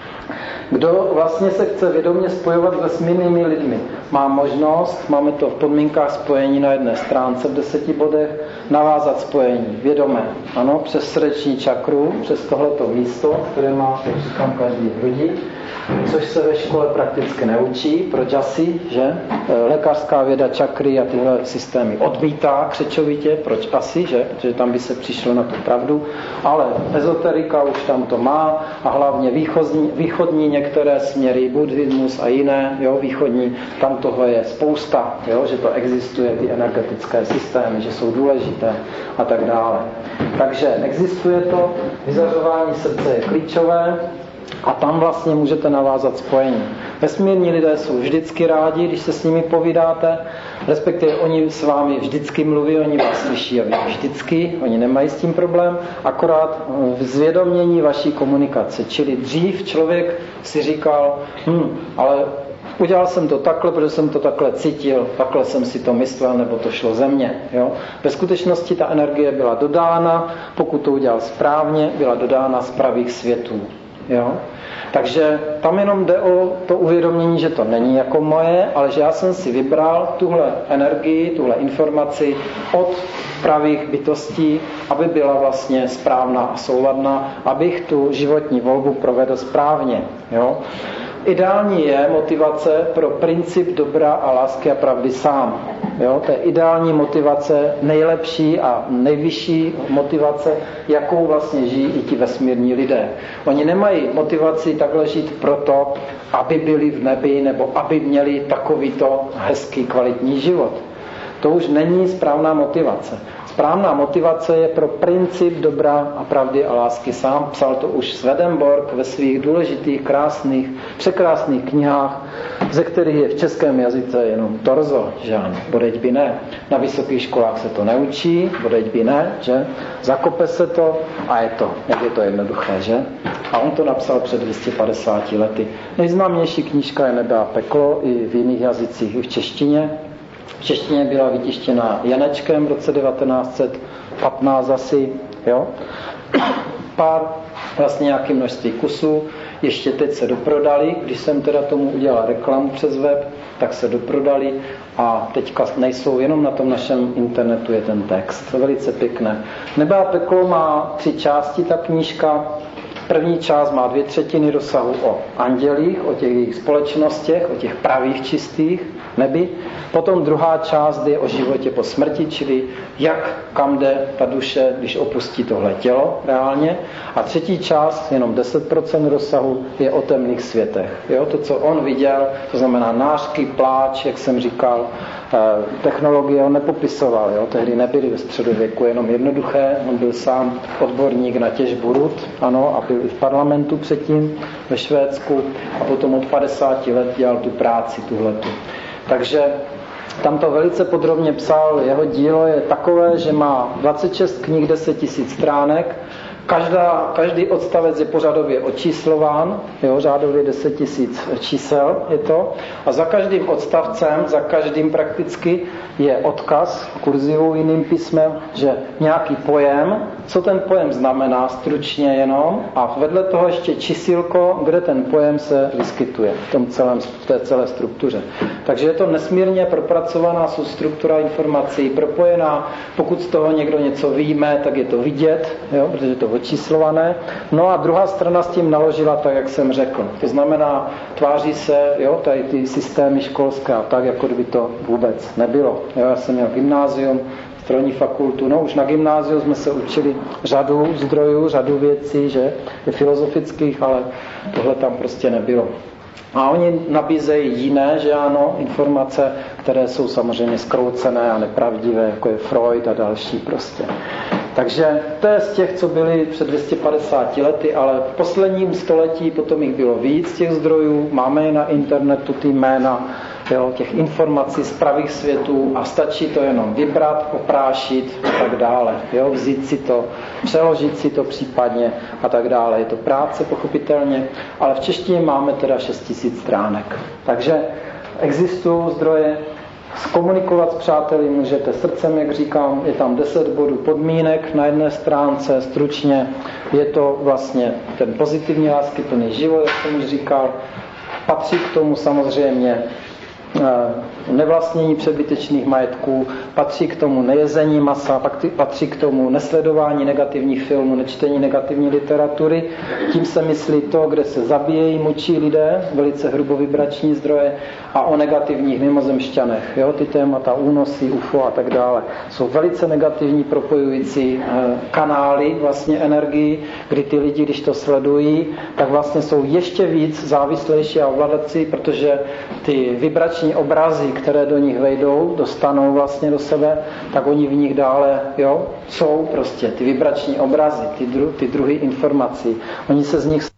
A: Kdo vlastně se chce vědomě spojovat s vesmírnými lidmi, má možnost, máme to v podmínkách spojení na jedné stránce v 10 bodech, navázat spojení vědomé, ano, přes srdeční čakru, přes tohleto místo, které má, jak říkám, každý v hrudi, což se ve škole prakticky neučí, proč asi, že? Lékařská věda čakry a tyhle systémy odmítá křečovitě, proč asi, že? Protože tam by se přišlo na tu pravdu, ale ezoterika už tam to má a hlavně východní některé směry, buddhismus a jiné, jo, východní, tam tohle je spousta, jo, že to existuje, ty energetické systémy, že jsou důležité a tak dále. Takže existuje to, vyzařování srdce je klíčové, a tam vlastně můžete navázat spojení. Vesmírní lidé jsou vždycky rádi, když se s nimi povídáte, respektive oni s vámi vždycky mluví, oni vás slyší a ví vždycky, oni nemají s tím problém, akorát v zvědomění vaší komunikace. Čili dřív člověk si říkal, ale udělal jsem to takhle, protože jsem to takhle cítil, takhle jsem si to myslel, nebo to šlo ze mě. Jo? Ve skutečnosti ta energie byla dodána, pokud to udělal správně, byla dodána z pravých světů. Jo? Takže tam jenom jde o to uvědomění, že to není jako moje, ale že já jsem si vybral tuhle energii, tuhle informaci od pravých bytostí, aby byla vlastně správná a souladná, abych tu životní volbu provedl správně. Jo? Ideální je motivace pro princip dobra a lásky a pravdy sám. Jo? To je ideální motivace, nejlepší a nejvyšší motivace, jakou vlastně žijí i ti vesmírní lidé. Oni nemají motivaci takhle žít proto, aby byli v nebi nebo aby měli takovýto hezký, kvalitní život. To už není správná motivace. Správná motivace je pro princip dobra a pravdy a lásky sám. Psal to už Swedenborg ve svých důležitých, krásných, překrásných knihách, ze kterých je v českém jazyce jenom torzo, že ano, bodeď by ne. Na vysokých školách se to neučí, bodeď by ne, že? Zakope se to a je to. Jak je to jednoduché, že? A on to napsal před 250 lety. Nejznámější knížka je Nebe a peklo i v jiných jazycích, i v češtině. V češtině byla vytištěna Janečkem v roce 1915 asi, jo. pár, vlastně nějaké množství kusů, ještě teď se doprodali, když jsem teda tomu udělal reklamu přes web, tak se doprodali a teďka nejsou, jenom na tom našem internetu je ten text. Velice pěkné. Nebe a peklo má 3 části, ta knížka. První část má 2/3 rozsahu o andělích, o těch jejich společnostech, o těch pravých čistých nebi. Potom druhá část je o životě po smrti, čili kam jde ta duše, když opustí tohle tělo reálně. A třetí část, jenom 10% rozsahu, je o temných světech. Jo? To, co on viděl, to znamená nářky, pláč, jak jsem říkal, technologie on nepopisoval. Jo? Tehdy nebyly ve středověku jenom jednoduché. On byl sám odborník na těžbu rud, ano, a byl i v parlamentu předtím ve Švédsku a potom od 50 let dělal tu práci tuhletu. Takže tam to velice podrobně psal, jeho dílo je takové, že má 26 knih, 10 000 stránek, každý odstavec je pořadově očíslován, jo, řádově 10 000 čísel je to, a za každým odstavcem, za každým prakticky je odkaz kurzivou jiným písmem, že nějaký pojem, co ten pojem znamená stručně jenom, a vedle toho ještě čísilko, kde ten pojem se vyskytuje v té celé struktuře. Takže je to nesmírně propracovaná struktura informací, propojená, pokud z toho někdo něco víme, tak je to vidět, jo, protože je to očíslované. No a druhá strana s tím naložila tak, jak jsem řekl. To znamená, tváří se, jo, tady ty systémy školské a tak, jako kdyby to vůbec nebylo. Jo, já jsem měl gymnázium, strojní fakultu, no už na gymnáziu jsme se učili řadu zdrojů, řadu věcí, že, filozofických, ale tohle tam prostě nebylo. A oni nabízejí jiné, že ano, informace, které jsou samozřejmě zkroucené a nepravdivé, jako je Freud a další prostě. Takže to je z těch, co byli před 250 lety, ale v posledním století potom jich bylo víc těch zdrojů, máme je na internetu ty jména, jo, těch informací z pravých světů a stačí to jenom vybrat, oprášit a tak dále. Jo, vzít si to, přeložit si to případně a tak dále. Je to práce pochopitelně, ale v češtině máme teda 6 000 stránek. Takže existují zdroje, komunikovat s přáteli můžete srdcem, jak říkám, je tam 10 bodů podmínek na jedné stránce, stručně je to vlastně ten pozitivní láskyplný život, jak jsem už říkal. Patří k tomu samozřejmě nevlastnění přebytečných majetků, patří k tomu nejezení masa, patří k tomu nesledování negativních filmů, nečtení negativní literatury. Tím se myslí to, kde se zabíjejí, mučí lidé, velice hrubovibrační zdroje, a o negativních mimozemšťanech. Jo, ty témata únosy, UFO a tak dále jsou velice negativní propojující kanály vlastně energii, kdy ty lidi, když to sledují, tak vlastně jsou ještě víc závislejší a ovladací, protože ty vibrační obrazy, které do nich vejdou, dostanou vlastně do sebe, tak oni v nich dále, jo, jsou prostě ty vibrační obrazy, ty druhy informací. Oni se z nich